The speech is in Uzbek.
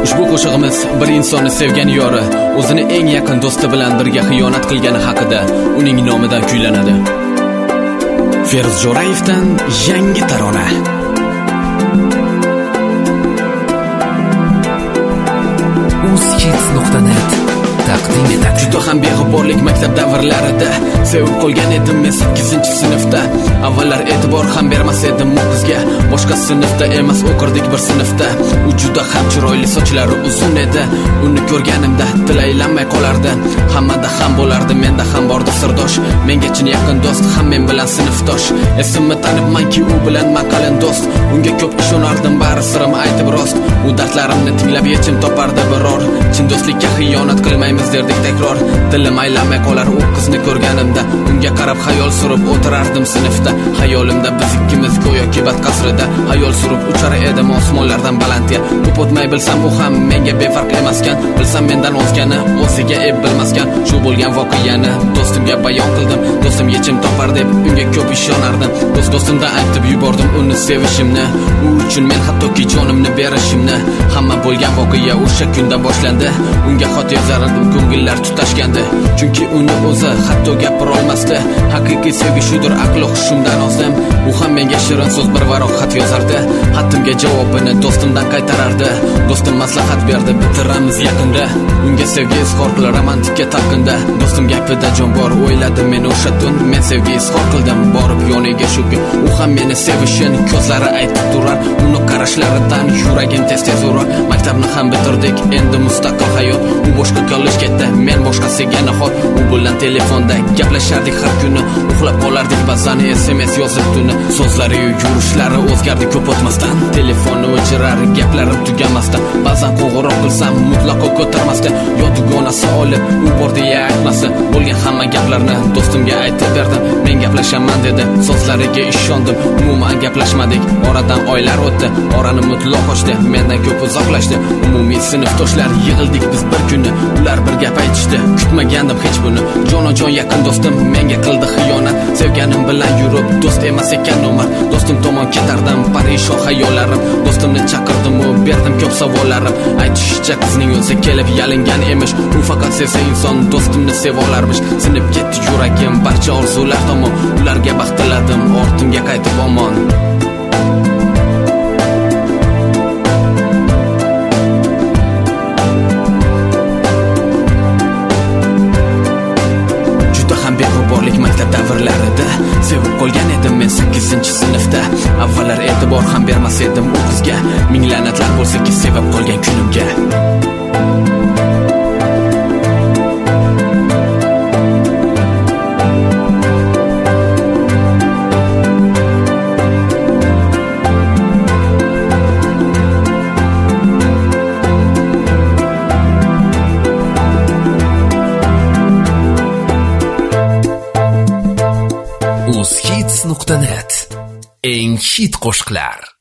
Ushbu qo'shig'imiz bir insonni sevgan yori o'zini eng yaqin do'sti bilan birga xiyonat qilgani haqida uning nomidan kuylanadi. Feruz Jo'rayevdan yangi tarona. Uzhits.net taqdim etadi. Juda ham beg'uborlik maktab davrlarida sevib qolgan edim men 8-sinfda. Avvallar e'tibor ham bermas edim u qizga. Boshqa sinfda emas o'qirdik bir sinfda. U juda ham chiroyli, sochlari uzun edi. Uni ko'rganimda til aylanmay qolardi. Hammada ham bo'lardi, menda ham bordi sirdosh. Menga chin yaqin do'st, ham men bilan sinfdosh. Esimni tanibmanki u bilan man qalin do'st. Unga ko'p ishonardim, bari sirim aytib rost. U dardlarimni tinglab yechim topardi biror. Chin do'stlikka xiyonat qilmaymiz derdik takror. Dilim aylanmay qolar u qizni ko'rganimda. Unga qarab xayol surib o'tirardim sinfda. Xayolimda biz ikkimiz go'yoki bat qasrida xayol surib uchar edim osmonlardan balandga. Ko'p o'tmay bilsam u ham menga befarq emaskan. Bilsam mendan o'zgani o'ziga eb bilmaskan. Shu bo'lgan voqeani do'stimga bayon qildim. Do'stim yechim topar deb unga ko'p ishonardim. Do'stimdan aytib yubordim uni sevishimni. U uchun men hattoki jonimni berishimni. Hamma bo'lgan voqea o'sha kunda boshlandi. Unga xat yozardim, ko'ngillar tutashgandi. Chunki uni o'zi hatto gapira olmasdi. Haqiqiy sevgi shudir, aqli hushimdan ozdim. U ham menga shirin so'z bir varoq xat yozardi. Xatimga javobini do'stimdan qaytarardi. Do'stim maslahat berdi, bitiramiz yaqinda. Unga sevgi izhor qil, romantikka talqinda. Do'stim gapida jon bor, o'yladim men o'sha tun. Men sevgi izhor qildim, borib yoniga shu kun. U ham meni sevishini ko'zlari aytib turar. Uni qarashlaridan yuragim tez-tez urar. Maktabni ham bitirdik, endi mustaqil hayot. U boshqa kollej ketdi, men boshqasiga nahot. U bilan telefonda gaplashardik har kuni. Uxlab qolardik ba'zan SMS yozib tuni. So'zlari yu yurishlari o'zgardi ko'p o'tmasdan. Telefonni o'chirar, gaplarim tugamasdan. Ba'zan qo'ng'iroq qilsam mutlaqo ko'tarmasdi. Yo'dugonasi olib u bordi ya aytmasi. Bo'lgan hamma gaplarni do'stimga aytib berdim. Men gaplashaman dedi, so'zlariga ishondim. Umuman gaplashmadik, oradan oylar o'tdi. Orani mutlaq ochdi, mendan ko'p uzoqlashdi. Umumiy sinfdoshlar yig'ildik biz bir kuni. Ular bir gap aytishdi, kutmagandim hech buni. Jonajon yaqin do'stim menga qildi xiyonat. Sevganim bilan yurib do'st emas ekan nomar. Do'stim tomon ketardim, parishon xayollarim. Do'stimni chaqirdim, u berdim ko'p savollarim. Aytishicha qizning o'zi kelib yalingan emish. U faqat sevsa inson do'stimni seva olarmish. Sinib ketdi yuragim barcha orzular tomon. Ularga baxt tiladim, ortimga qaytib omon. Beg'uborlik maktab davrlarida sevib qolgan edim men 8-sinfda. Avvallar e'tibor ham bermas edim u qizga. Ming la'natlar bo'lsa-ki sevib qolgan kunimga. Uzhits.net eng hit qo'shiqlar.